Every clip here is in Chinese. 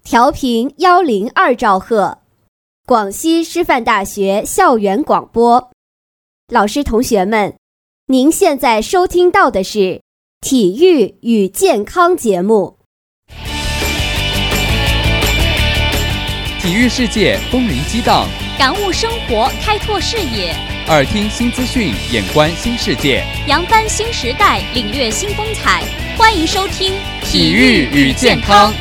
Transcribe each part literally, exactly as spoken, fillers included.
调频一零二兆赫，广西师范大学校园广播。老师同学们，您现在收听到的是体育与健康节目。 体育世界风云激荡， 感悟生活，开拓视野， 耳听新资讯，眼观新世界， 扬帆新时代，领略新风采。欢迎收听体育与健康。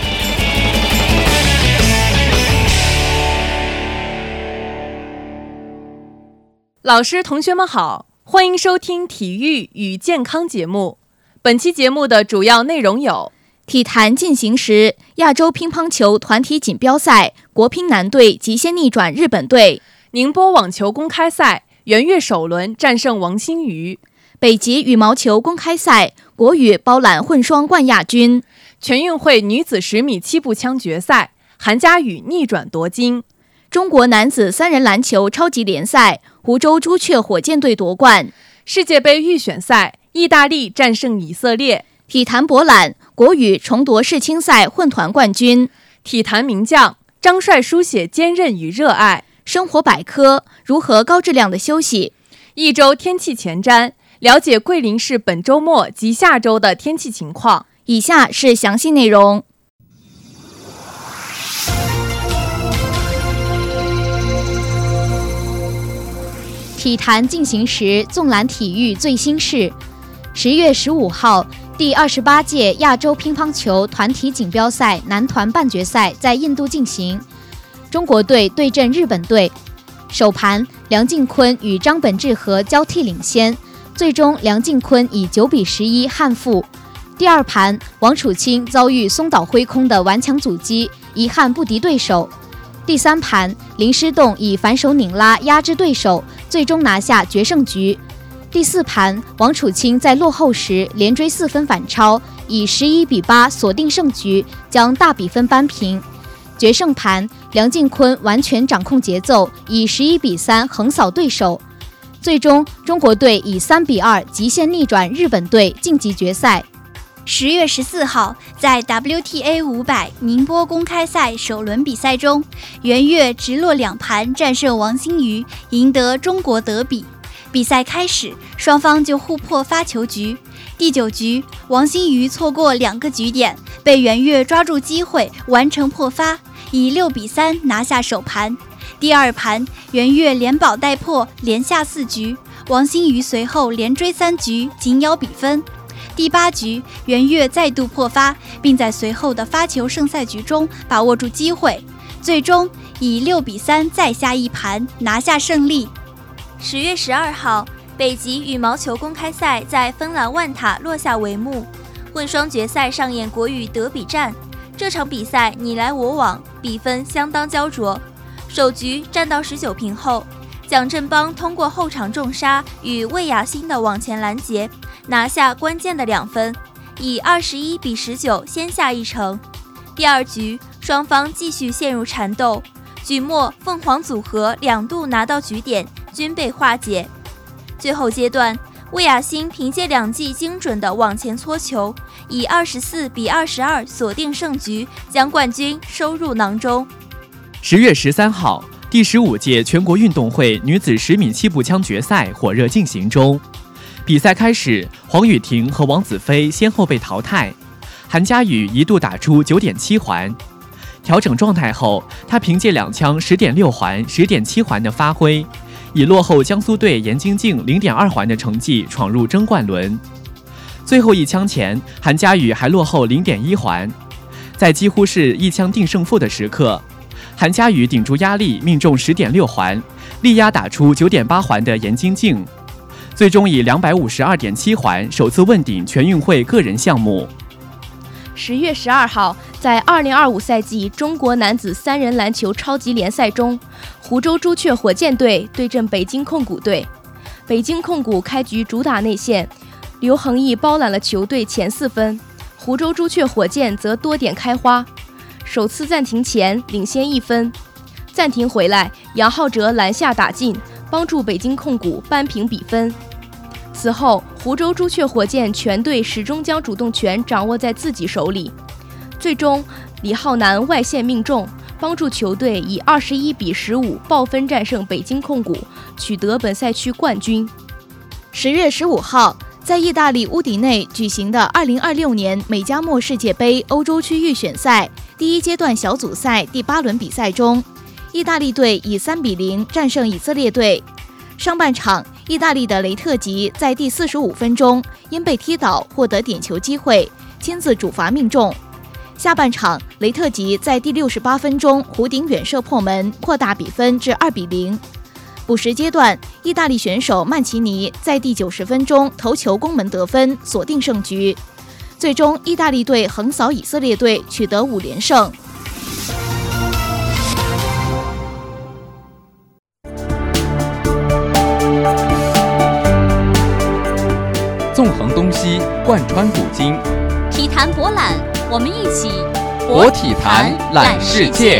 老师同学们好，欢迎收听体育与健康节目。本期节目的主要内容有： 体坛进行时，亚洲乒乓球团体锦标赛，国乒男队极限逆转日本队； 宁波网球公开赛，袁岳首轮战胜王欣瑜； 北极羽毛球公开赛，国羽包揽混双冠亚军； 全运会女子十米气步枪决赛，韩佳宇逆转夺金； 中国男子三人篮球超级联赛，湖州朱雀火箭队夺冠； 世界杯预选赛，意大利战胜以色列； 体坛博览，国羽重夺世青赛混团冠军； 体坛名将，张帅书写坚韧与热爱； 生活百科，如何高质量的休息； 一周天气前瞻，了解桂林市本周末及下周的天气情况。 以下是详细内容。体坛进行时，纵览体育最新事。十月十五号，第二十八届亚洲乒乓球团体锦标赛男团半决赛在印度进行，中国队对阵日本队。首盘，梁靖昆与张本智和交替领先，最终梁靖昆以九比十一憾负。第二盘，王楚钦遭遇松岛辉空的顽强阻击，遗憾不敌对手。第三盘，林诗栋以反手拧拉压制对手，最终拿下决胜局。第四盘，王楚钦在落后时连追四分反超，以十一比八锁定胜局，将大比分扳平。决胜盘，梁靖昆完全掌控节奏，以十一比三横扫对手。最终，中国队以三比二极限逆转日本队，晋级决赛。 十月十四号，在 W T A 五百宁波公开赛首轮比赛中，袁岳直落两盘战胜王欣瑜，赢得中国德比。比赛开始，双方就互破发球局。第九局，王欣瑜错过两个局点，被袁岳抓住机会完成破发，以六比三拿下首盘。第二盘，袁岳连保带破，连下四局，王欣瑜随后连追三局，紧咬比分。第八局，袁岳再度破发，并在随后的发球胜赛局中把握住机会，最终以六比三再下一盘，拿下胜利。 十月十二号，北极羽毛球公开赛在芬兰万塔落下帷幕，混双决赛上演国羽德比战。这场比赛你来我往，比分相当焦灼。首局战到十九平后，蒋振邦通过后场重杀与魏雅欣的网前拦截，拿下关键的两分，以二十一比十九先下一城。第二局，双方继续陷入缠斗，局末凤凰组合两度拿到局点，均被化解。最后阶段，魏雅欣凭借两记精准的网前搓球，以二十四比二十二锁定胜局，将冠军收入囊中。 十月十三号，第十五届全国运动会女子十米气步枪决赛火热进行中。比赛开始，黄雨婷和王子飞先后被淘汰，韩佳宇一度打出 九点七环。调整状态后，她凭借两枪 十点六环、十点七环的发挥，以落后江苏队严晶晶 零点二环的成绩闯入争冠轮。最后一枪前，韩佳宇还落后 零点一环。在几乎是一枪定胜负的时刻，韩佳宇顶住压力命中 十点六环，力压打出 九点八环的严晶晶，最终以 两百五十二点七环首次问鼎全运会个人项目。 十月十二号，在二零二五赛季中国男子三人篮球超级联赛中，湖州朱雀火箭队对阵北京控股队。北京控股开局主打内线，刘恒毅包揽了球队前四分，湖州朱雀火箭则多点开花。首次暂停前领先一分，暂停回来，杨浩哲篮下打进，帮助北京控股扳平比分。此后，湖州朱雀火箭全队始终将主动权掌握在自己手里，最终李浩南外线命中，帮助球队以二十一比十五爆分战胜北京控股，取得本赛区冠军。 十月十五号，在意大利乌迪内举行的二零二六年美加墨世界杯欧洲区预选赛第一阶段小组赛第八轮比赛中，意大利队以三比零战胜以色列队。上半场，意大利的雷特吉在第四十五分钟因被踢倒获得点球机会，亲自主罚命中。下半场，雷特吉在第六十八分钟弧顶远射破门，扩大比分至二比零。补时阶段，意大利选手曼奇尼在第九十分钟头球攻门得分，锁定胜局。最终，意大利队横扫以色列队，取得五连胜。 纵横东西，贯穿古今， 体坛博览，我们一起博体坛览世界。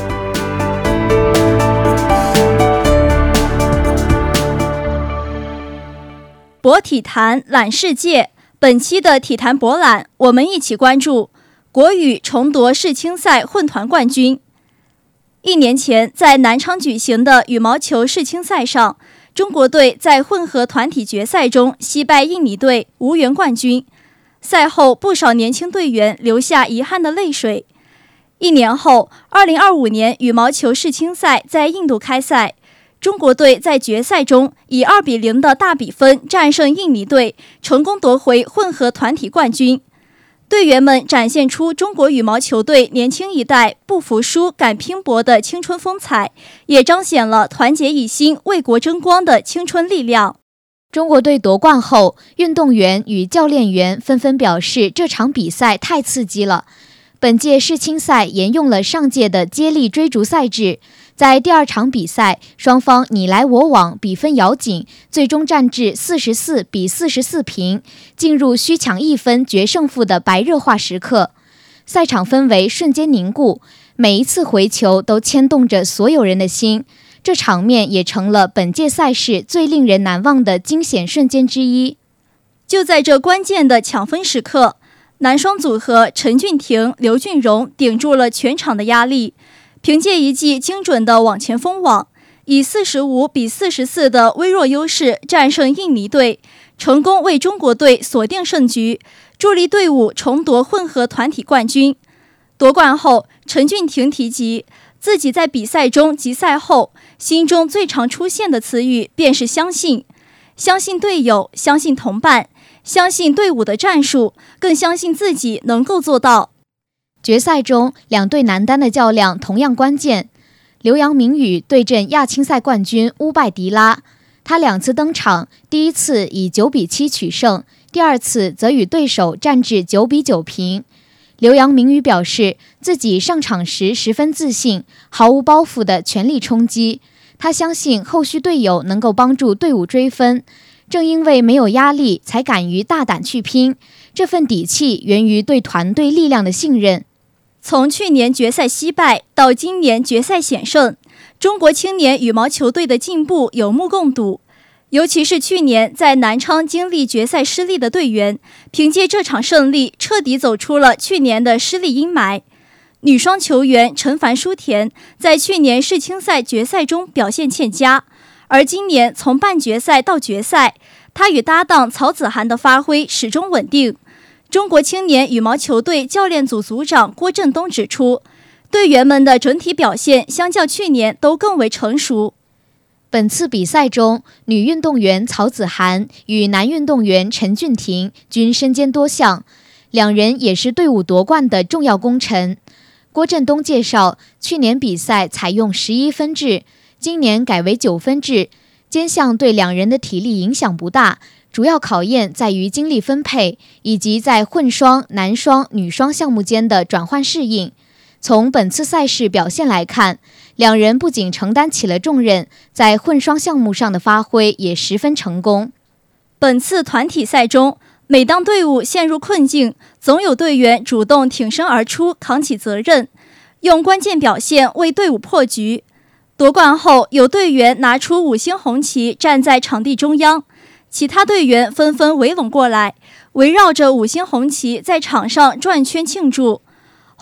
博体坛览世界，本期的体坛博览，我们一起关注国羽重夺世青赛混团冠军。一年前，在南昌举行的羽毛球世青赛上，中国队在混合团体决赛中惜败印尼队，无缘冠军。赛后，不少年轻队员流下遗憾的泪水。一年后，二零二五年羽毛球世青赛在印度开赛。中国队在决赛中以二比零的大比分战胜印尼队，成功夺回混合团体冠军。队员们展现出中国羽毛球队年轻一代不服输、敢拼搏的青春风采，也彰显了团结一心、为国争光的青春力量。 中国队夺冠后，运动员与教练员纷纷表示，这场比赛太刺激了。本届世青赛沿用了上届的接力追逐赛制。在第二场比赛，双方你来我往，比分咬紧，最终战至四十四比四十四平，进入需抢一分决胜负的白热化时刻。赛场氛围瞬间凝固，每一次回球都牵动着所有人的心，这场面也成了本届赛事最令人难忘的惊险瞬间之一。 就在这关键的抢分时刻，男双组合陈俊廷、刘俊荣顶住了全场的压力，凭借一记精准的往前封网，以四十五比四十四的微弱优势战胜印尼队，成功为中国队锁定胜局，助力队伍重夺混合团体冠军。夺冠后，陈俊廷提及自己在比赛中及赛后，心中最常出现的词语便是相信，相信队友，相信同伴，相信队伍的战术，更相信自己能够做到。 决赛中，两队男单的较量同样关键。刘洋明宇对阵亚青赛冠军乌拜迪拉，他两次登场，第一次以九比七取胜，第二次则与对手战至九比九平。刘洋明宇表示，自己上场时十分自信，毫无包袱的全力冲击。他相信后续队友能够帮助队伍追分，正因为没有压力，才敢于大胆去拼。这份底气源于对团队力量的信任。 从去年决赛惜败到今年决赛险胜，中国青年羽毛球队的进步有目共睹。尤其是去年在南昌经历决赛失利的队员，凭借这场胜利彻底走出了去年的失利阴霾。女双球员陈凡舒田在去年世青赛决赛中表现欠佳，而今年从半决赛到决赛，她与搭档曹子涵的发挥始终稳定。中国青年羽毛球队教练组组长郭振东指出，队员们的整体表现相较去年都更为成熟。 本次比赛中，女运动员曹子涵与男运动员陈俊廷均身兼多项，两人也是队伍夺冠的重要功臣。郭振东介绍，去年比赛采用十一分制，今年改为九分制，兼项对两人的体力影响不大，主要考验在于精力分配，以及在混双、男双、女双项目间的转换适应。从本次赛事表现来看，两人不仅承担起了重任，在混双项目上的发挥也十分成功。 本次团体赛中，每当队伍陷入困境，总有队员主动挺身而出，扛起责任，用关键表现为队伍破局。夺冠后，有队员拿出五星红旗站在场地中央，其他队员纷纷围拢过来，围绕着五星红旗在场上转圈庆祝。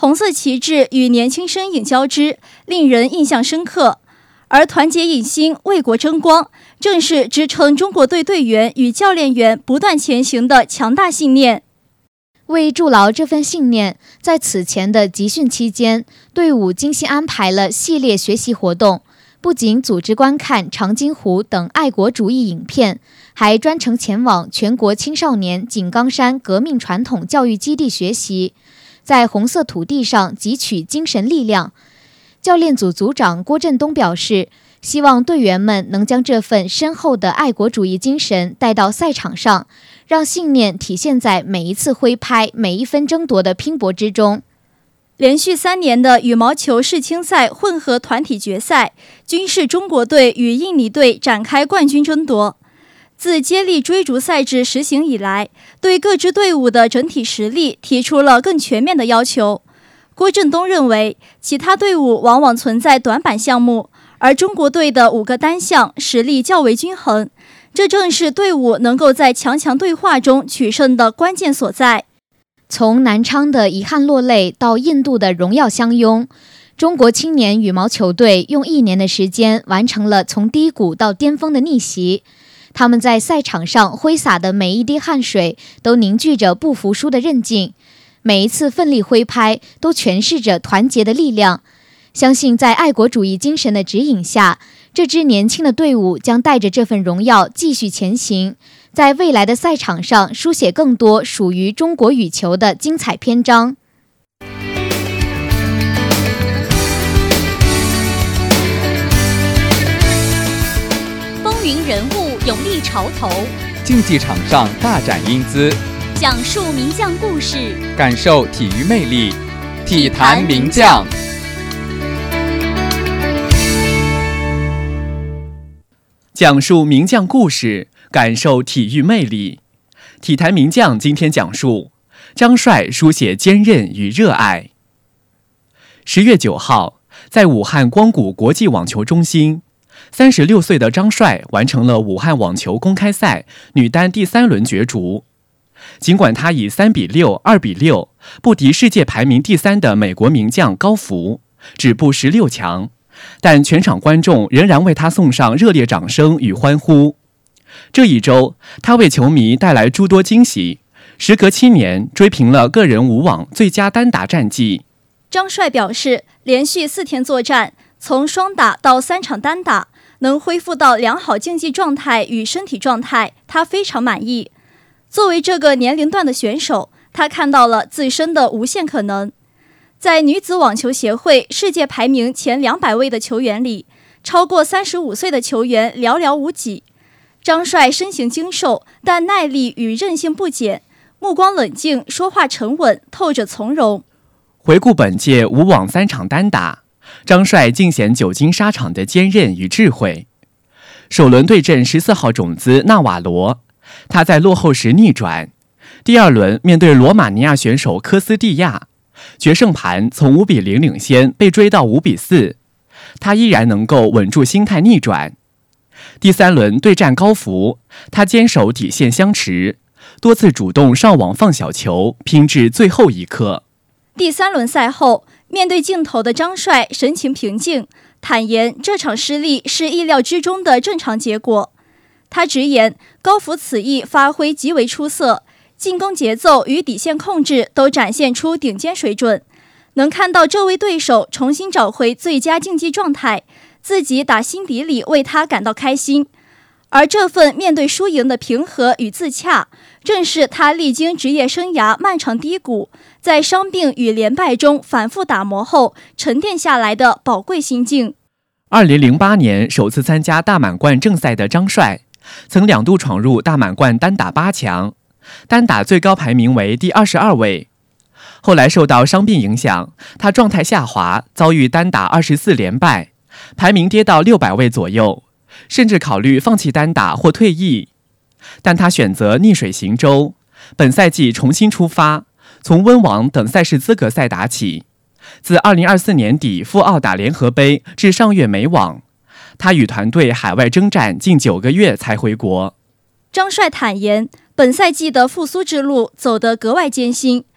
红色旗帜与年轻身影交织，令人印象深刻。而团结一心，为国争光，正是支撑中国队队员与教练员不断前行的强大信念。 为筑牢这份信念，在此前的集训期间，队伍精心安排了系列学习活动，不仅组织观看长津湖等爱国主义影片，还专程前往全国青少年井冈山革命传统教育基地学习，在红色土地上汲取精神力量。教练组组长郭振东表示，希望队员们能将这份深厚的爱国主义精神带到赛场上，让信念体现在每一次挥拍、每一分争夺的拼搏之中。 连续三年的羽毛球世青赛混合团体决赛，均是中国队与印尼队展开冠军争夺。自接力追逐赛制实行以来，对各支队伍的整体实力提出了更全面的要求。郭振东认为，其他队伍往往存在短板项目，而中国队的五个单项实力较为均衡，这正是队伍能够在强强对话中取胜的关键所在。 从南昌的遗憾落泪到印度的荣耀相拥，中国青年羽毛球队用一年的时间完成了从低谷到巅峰的逆袭。他们在赛场上挥洒的每一滴汗水都凝聚着不服输的韧劲，每一次奋力挥拍都诠释着团结的力量。相信在爱国主义精神的指引下，这支年轻的队伍将带着这份荣耀继续前行，在未来的赛场上书写更多属于中国羽球的精彩篇章。 风云人物勇立潮头， 竞技场上大展英姿， 讲述名将故事， 感受体育魅力，体坛名将。 讲述名将故事，感受体育魅力。体坛名将今天讲述张帅书写坚韧与热爱。十月九号，在武汉光谷国际网球中心，三十六岁的张帅完成了武汉网球公开赛女单第三轮角逐。尽管他以三比六、二比六不敌世界排名第三的美国名将高福，止步十六强。但全场观众仍然为他送上热烈掌声与欢呼。这一周，他为球迷带来诸多惊喜，时隔七年追平了个人舞网最佳单打战绩。 张帅表示，连续四天作战，从双打到三场单打，能恢复到良好竞技状态与身体状态，他非常满意。作为这个年龄段的选手，他看到了自身的无限可能。在女子网球协会世界排名前两百位的球员里，超过三十五岁的球员寥寥无几。张帅身形精瘦，但耐力与韧性不减，目光冷静，说话沉稳，透着从容。 回顾本届舞网三场单打，张帅尽显久经沙场的坚韧与智慧。首轮对阵十四号种子纳瓦罗，他在落后时逆转。第二轮面对罗马尼亚选手科斯蒂亚，决胜盘从五比零领先被追到五比四，他依然能够稳住心态逆转。第三轮对战高福，他坚守底线相持，多次主动上网放小球，拼至最后一刻。 第三轮赛后，面对镜头的张帅神情平静，坦言这场失利是意料之中的正常结果。他直言，高福此役发挥极为出色，进攻节奏与底线控制都展现出顶尖水准，能看到这位对手重新找回最佳竞技状态，自己打心底里为他感到开心。而这份面对输赢的平和与自洽，正是他历经职业生涯漫长低谷，在伤病与连败中反复打磨后沉淀下来的宝贵心境。 二零零八年首次参加大满贯正赛的张帅，曾两度闯入大满贯单打八强，单打最高排名为第二十二位。后来受到伤病影响，他状态下滑，遭遇单打二十四连败，排名跌到六百位左右，甚至考虑放弃单打或退役。但他选择逆水行舟，本赛季重新出发，从温网等赛事资格赛打起。自二零二四年底赴澳打联合杯至上月美网，他与团队海外征战近九个月才回国。 张帅坦言，本赛季的复苏之路走得格外艰辛。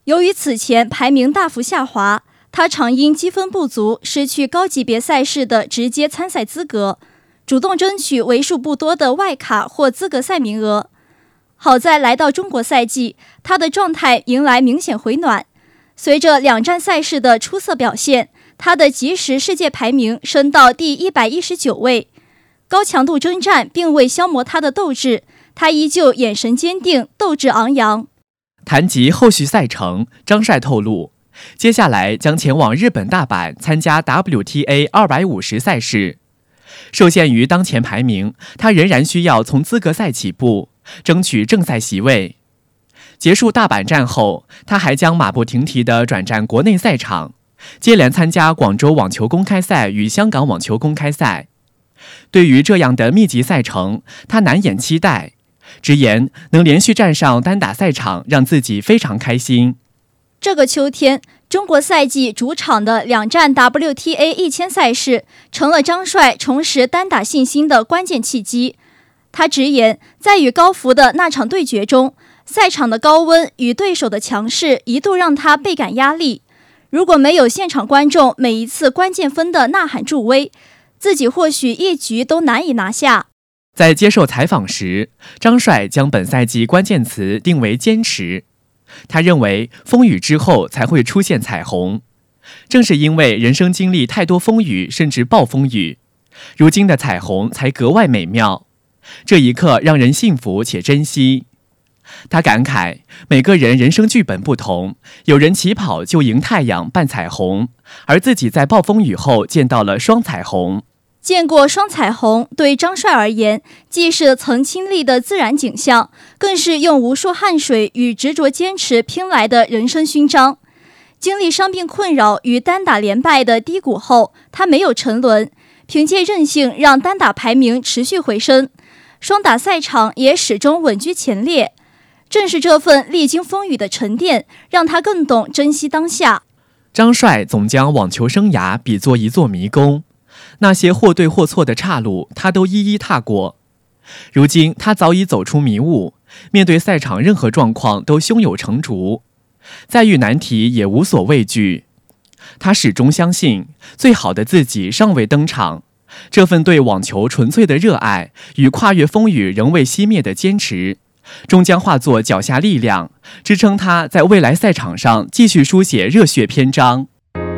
由于此前排名大幅下滑，他常因积分不足失去高级别赛事的直接参赛资格，主动争取为数不多的外卡或资格赛名额。好在来到中国赛季，他的状态迎来明显回暖。随着两站赛事的出色表现，他的即时世界排名升到第一百一十九位。高强度征战并未消磨他的斗志，他依旧眼神坚定，斗志昂扬。 谈及后续赛程，张帅透露，接下来将前往日本大阪参加 W T A 二百五十赛事。受限于当前排名，他仍然需要从资格赛起步，争取正赛席位。结束大阪站后，他还将马不停蹄地转战国内赛场，接连参加广州网球公开赛与香港网球公开赛。对于这样的密集赛程，他难掩期待，直言能连续站上单打赛场，让自己非常开心。 这个秋天，中国赛季主场的两站 W T A 一千赛事成了张帅重拾单打信心的关键契机。他直言，在与高福的那场对决中，赛场的高温与对手的强势一度让他倍感压力。如果没有现场观众每一次关键分的呐喊助威，自己或许一局都难以拿下。 在接受采访时，张帅将本赛季关键词定为坚持。他认为风雨之后才会出现彩虹，正是因为人生经历太多风雨甚至暴风雨，如今的彩虹才格外美妙。这一刻让人幸福且珍惜。他感慨，每个人人生剧本不同，有人起跑就迎太阳伴彩虹，而自己在暴风雨后见到了双彩虹。 见过双彩虹，对张帅而言，既是曾亲历的自然景象，更是用无数汗水与执着坚持拼来的人生勋章。经历伤病困扰与单打连败的低谷后，他没有沉沦，凭借韧性让单打排名持续回升，双打赛场也始终稳居前列。正是这份历经风雨的沉淀，让他更懂珍惜当下。 张帅总将网球生涯比作一座迷宫，那些或对或错的岔路，他都一一踏过。如今他早已走出迷雾，面对赛场任何状况都胸有成竹，再遇难题也无所畏惧。他始终相信，最好的自己尚未登场。这份对网球纯粹的热爱与跨越风雨仍未熄灭的坚持，终将化作脚下力量，支撑他在未来赛场上继续书写热血篇章。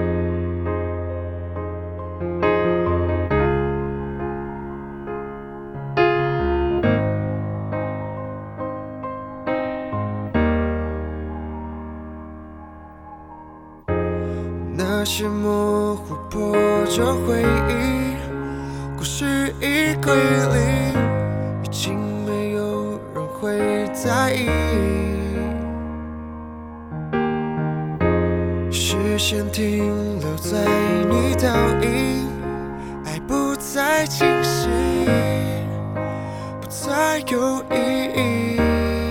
那些模糊破旧回忆，故事已归零，已经没有人会在意。视线停留在你倒影，爱不再清晰，不再有意义。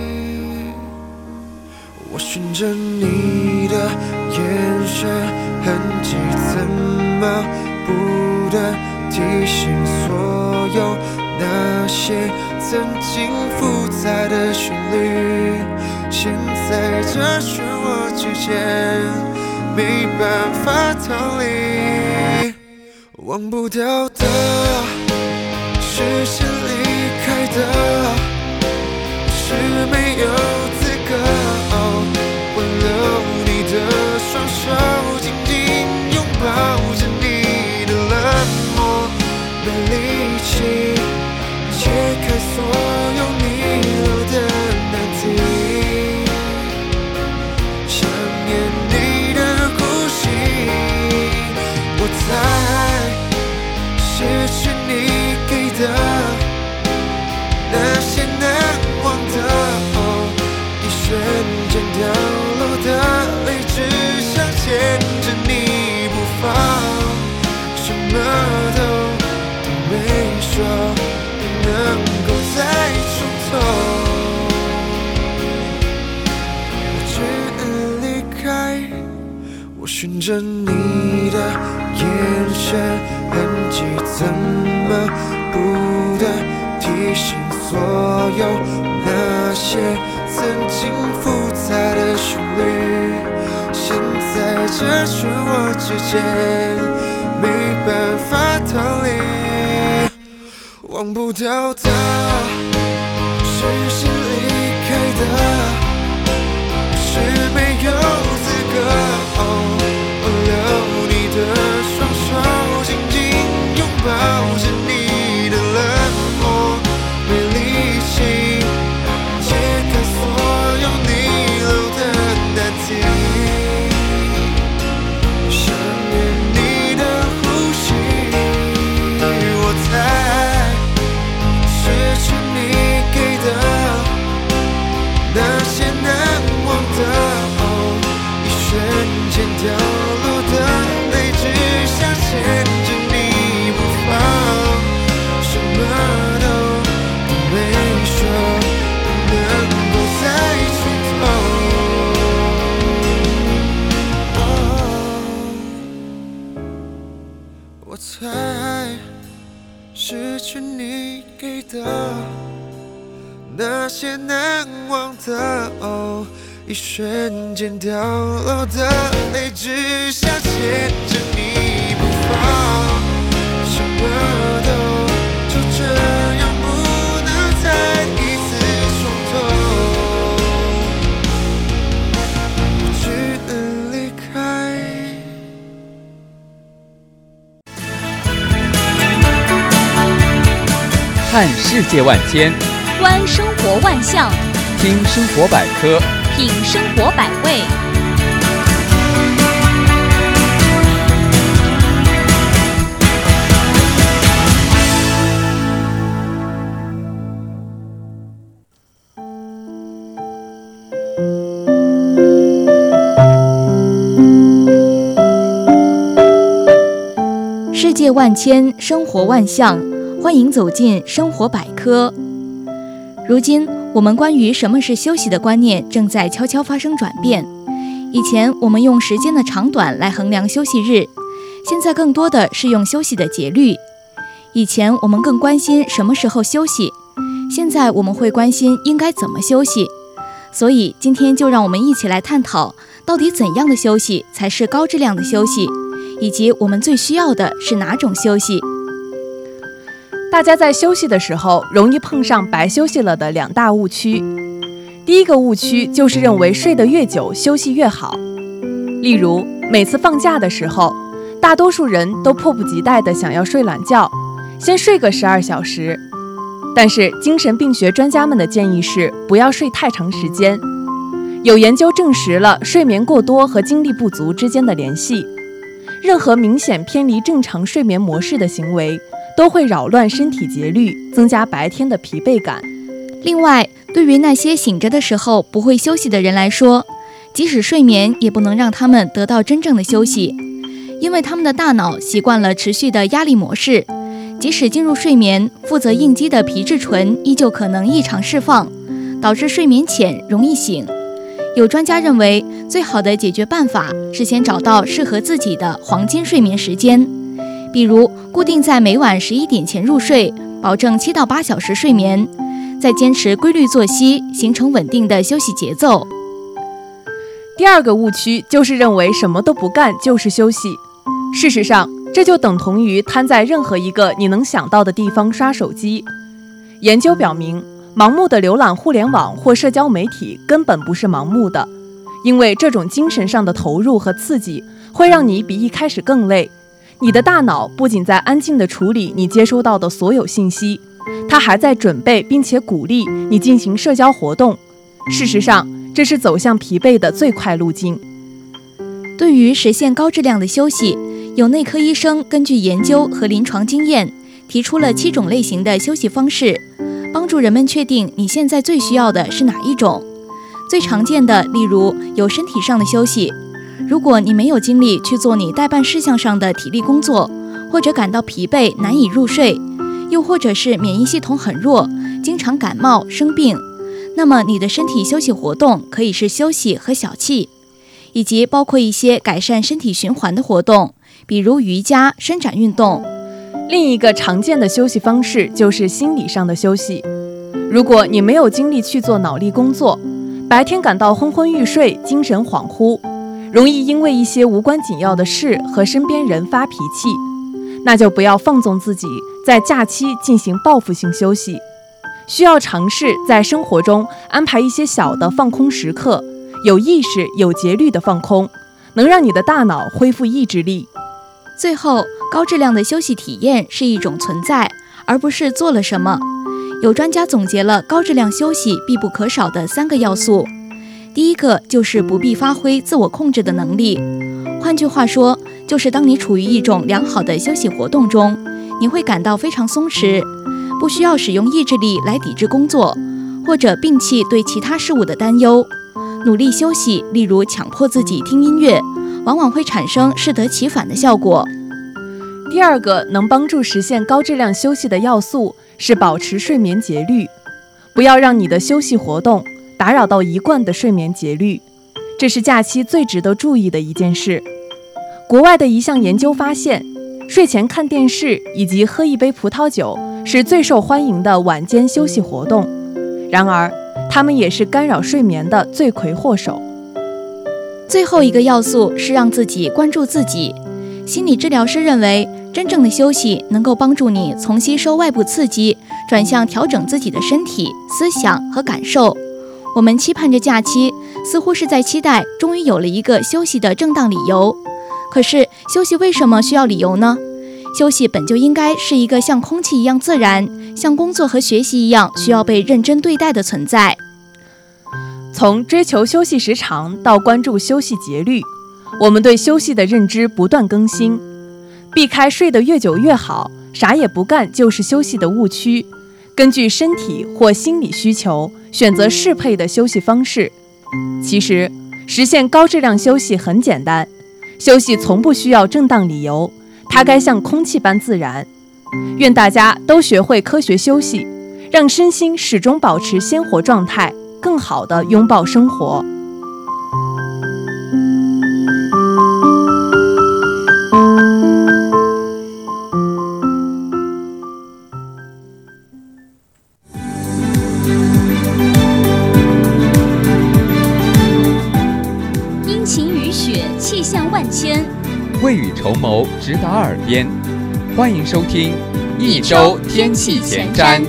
我循着你的眼神痕迹，怎么不得提醒所有那些曾经复杂的旋律，现在这漩涡之间没办法逃离。忘不掉的，是先离开的，是没有资格挽留你的双手，紧紧拥抱着你的冷漠，没力气解开所有你留的难题，想念你的呼吸，我在失去你给的那些难忘的，哦，一瞬间掉落的泪，只想牵着你不放，什么都都没说，不能够再重头。我只离开，我循着你的眼神痕迹，怎么不得提醒所有那些曾经复杂的旋律， 这漩涡之间，没办法逃离。望不到的，是先离开的，是没有资格。哦，留你的双手紧紧拥抱着你的冷漠，没力气解开所有你留的难题。想念你的呼吸，我猜失去你给的那些难忘的，哦，一瞬间掉落的泪，只想牵着你不放，什么都没说，不能够再去偷。我猜失去你给的那些难忘的，哦，一瞬间掉落的泪，只想牵着你不放，什么都就这样不能再一次重头，我只能离开。 看世界万千， 观生活万象， 听生活百科， 品生活百味。 世界万千，生活万象，欢迎走进生活百科。如今，我们关于什么是休息的观念正在悄悄发生转变。以前，我们用时间的长短来衡量休息日，现在更多的是用休息的节律。以前，我们更关心什么时候休息，现在我们会关心应该怎么休息。所以，今天就让我们一起来探讨，到底怎样的休息才是高质量的休息，以及我们最需要的是哪种休息。 大家在休息的时候容易碰上白休息了的两大误区。第一个误区就是认为睡得越久休息越好。例如每次放假的时候，大多数人都迫不及待地想要睡懒觉，先睡个十二小时。但是精神病学专家们的建议是不要睡太长时间。有研究证实了睡眠过多和精力不足之间的联系。任何明显偏离正常睡眠模式的行为都会扰乱身体节律，增加白天的疲惫感。 另外，对于那些醒着的时候不会休息的人来说，即使睡眠也不能让他们得到真正的休息，因为他们的大脑习惯了持续的压力模式，即使进入睡眠，负责应激的皮质醇依旧可能异常释放，导致睡眠浅，容易醒。有专家认为，最好的解决办法是先找到适合自己的黄金睡眠时间，比如固定在每晚十一点前入睡，保证七到八小时睡眠，再坚持规律作息，形成稳定的休息节奏。 第二个误区就是认为什么都不干就是休息。事实上，这就等同于瘫在任何一个你能想到的地方刷手机。研究表明，盲目的浏览互联网或社交媒体根本不是盲目的，因为这种精神上的投入和刺激会让你比一开始更累。你的大脑不仅在安静地处理你接收到的所有信息，它还在准备并且鼓励你进行社交活动。事实上，这是走向疲惫的最快路径。 对于实现高质量的休息，有内科医生根据研究和临床经验，提出了七种类型的休息方式，帮助人们确定你现在最需要的是哪一种。最常见的，例如有身体上的休息，如果你没有精力去做你待办事项上的体力工作，或者感到疲惫难以入睡，又或者是免疫系统很弱，经常感冒生病，那么你的身体休息活动可以是休息和小憩，以及包括一些改善身体循环的活动，比如瑜伽、伸展运动。 另一个常见的休息方式就是心理上的休息。如果你没有精力去做脑力工作，白天感到昏昏欲睡、精神恍惚， 容易因为一些无关紧要的事和身边人发脾气，那就不要放纵自己在假期进行报复性休息，需要尝试在生活中安排一些小的放空时刻，有意识有节律的放空，能让你的大脑恢复意志力。 最后，高质量的休息体验是一种存在，而不是做了什么。有专家总结了高质量休息必不可少的三个要素。第一个就是不必发挥自我控制的能力，换句话说，就是当你处于一种良好的休息活动中，你会感到非常松弛，不需要使用意志力来抵制工作，或者摒弃对其他事物的担忧。努力休息，例如强迫自己听音乐，往往会产生适得其反的效果。 第二个能帮助实现高质量休息的要素是保持睡眠节律，不要让你的休息活动打扰到一贯的睡眠节律，这是假期最值得注意的一件事。国外的一项研究发现，睡前看电视以及喝一杯葡萄酒是最受欢迎的晚间休息活动，然而它们也是干扰睡眠的罪魁祸首。 最后一个要素是让自己关注自己。心理治疗师认为，真正的休息能够帮助你从吸收外部刺激转向调整自己的身体、思想和感受。我们期盼着假期，似乎是在期待终于有了一个休息的正当理由。可是休息为什么需要理由呢？休息本就应该是一个像空气一样自然，像工作和学习一样需要被认真对待的存在。 从追求休息时长到关注休息节律，我们对休息的认知不断更新，避开睡得越久越好，啥也不干就是休息的误区，根据身体或心理需求选择适配的休息方式。其实实现高质量休息很简单，休息从不需要正当理由，它该像空气般自然。愿大家都学会科学休息，让身心始终保持鲜活状态，更好地拥抱生活。 阴晴雨雪，气象万千， 未雨绸缪，直达耳边。欢迎收听一周天气前瞻。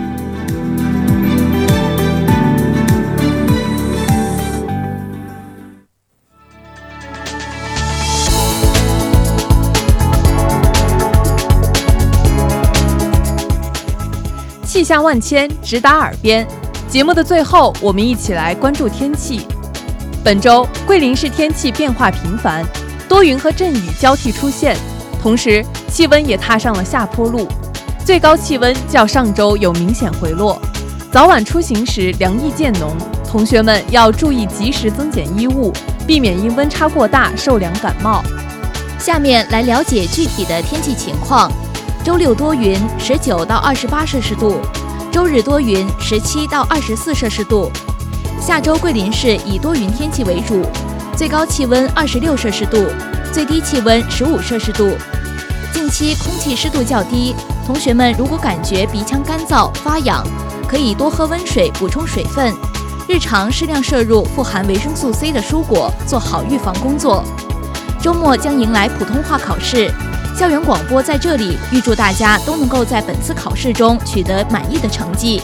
气象万千，直达耳边。节目的最后，我们一起来关注天气。本周桂林市天气变化频繁，多云和阵雨交替出现，同时气温也踏上了下坡路，最高气温较上周有明显回落。早晚出行时凉意渐浓，同学们要注意及时增减衣物，避免因温差过大受凉感冒。 下面来了解具体的天气情况。周六多云，十九到二十八摄氏度；周日多云，十七到二十四摄氏度。下周桂林市以多云天气为主，最高气温二十六摄氏度，最低气温十五摄氏度。近期空气湿度较低，同学们如果感觉鼻腔干燥、发痒，可以多喝温水补充水分，日常适量摄入富含维生素 C 的蔬果，做好预防工作。周末将迎来普通话考试，校园广播在这里预祝大家都能够在本次考试中取得满意的成绩。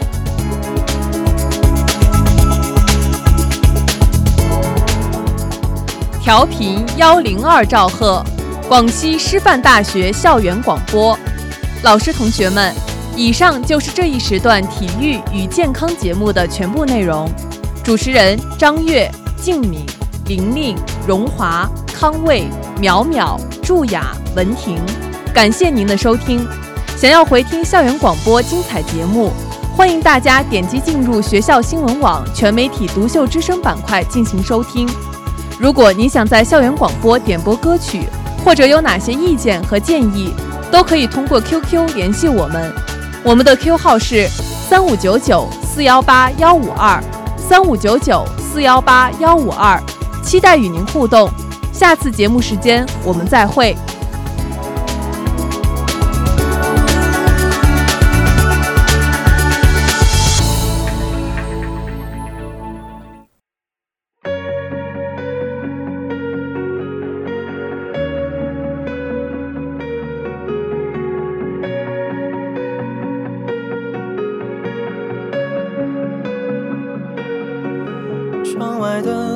调频幺零二兆赫，广西师范大学校园广播。老师同学们，以上就是这一时段体育与健康节目的全部内容。主持人张悦、静敏、玲玲、荣华、康卫、淼淼、祝雅、文婷，感谢您的收听。想要回听校园广播精彩节目，欢迎大家点击进入学校新闻网全媒体独秀之声板块进行收听。如果你想在校园广播点播歌曲，或者有哪些意见和建议，都可以通过 Q Q 联系我们。我们的 Q 号是三五九九四幺八幺五二，三五九九四幺八幺五二，期待与您互动。下次节目时间我们再会。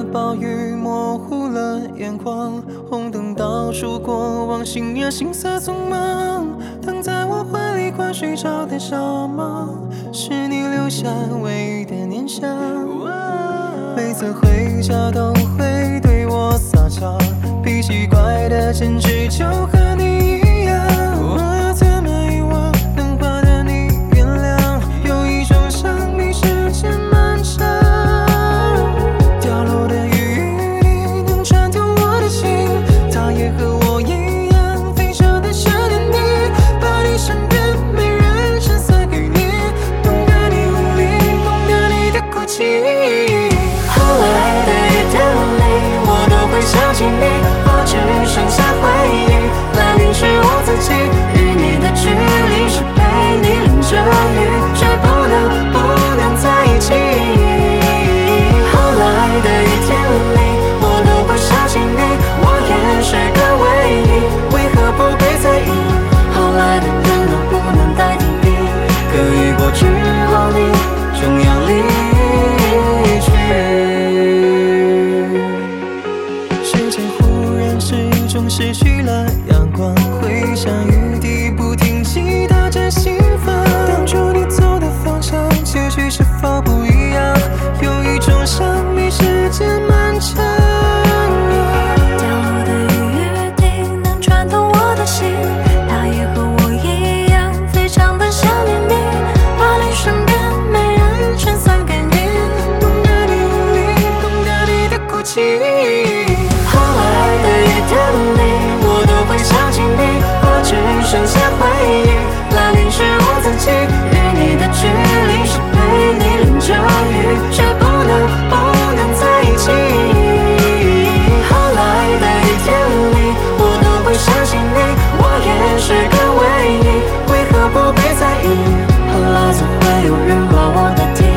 暴雨模糊了眼眶，红灯倒数过往，心呀行色匆忙。躺在我怀里快睡着的小猫，是你留下唯一的念想。每次回家都会对我撒娇，脾气怪的简直就和你一样。我怎么遗忘能换得你原谅？有一种想你时间漫长，掉落的雨滴能穿透我的心，它也和我一样非常的想念你，把你身边没人撑伞给你，懂得你无力，懂得你的哭泣。后来的一天里，我都会想起你，我只剩下回忆来凝视我自己。与你的距离是陪你淋着雨，却不能不能在一起。后来的一天里，我都会想起你，我也是个唯一，为何不被在意？后来的人都不能代替你，可以过之后你终要离去。世界忽然是一种失去了阳光，会像雨滴不停击打着心房。当初你走的方向，结局是否不一样？有一种想你时间漫长。 掉落的雨滴能穿透我的心，它也和我一样非常的想念你，把你身边没人撑伞给你， 懂得你无力，懂得你的哭泣。后来的一天里，我都会想起你，我只剩下回忆来凝视我自己。与你的距离是陪你淋着雨，却不能不能在一起。后来的一天里，我都会想起你，我也是个唯一，为何不被在意？后来总会有人把我代替。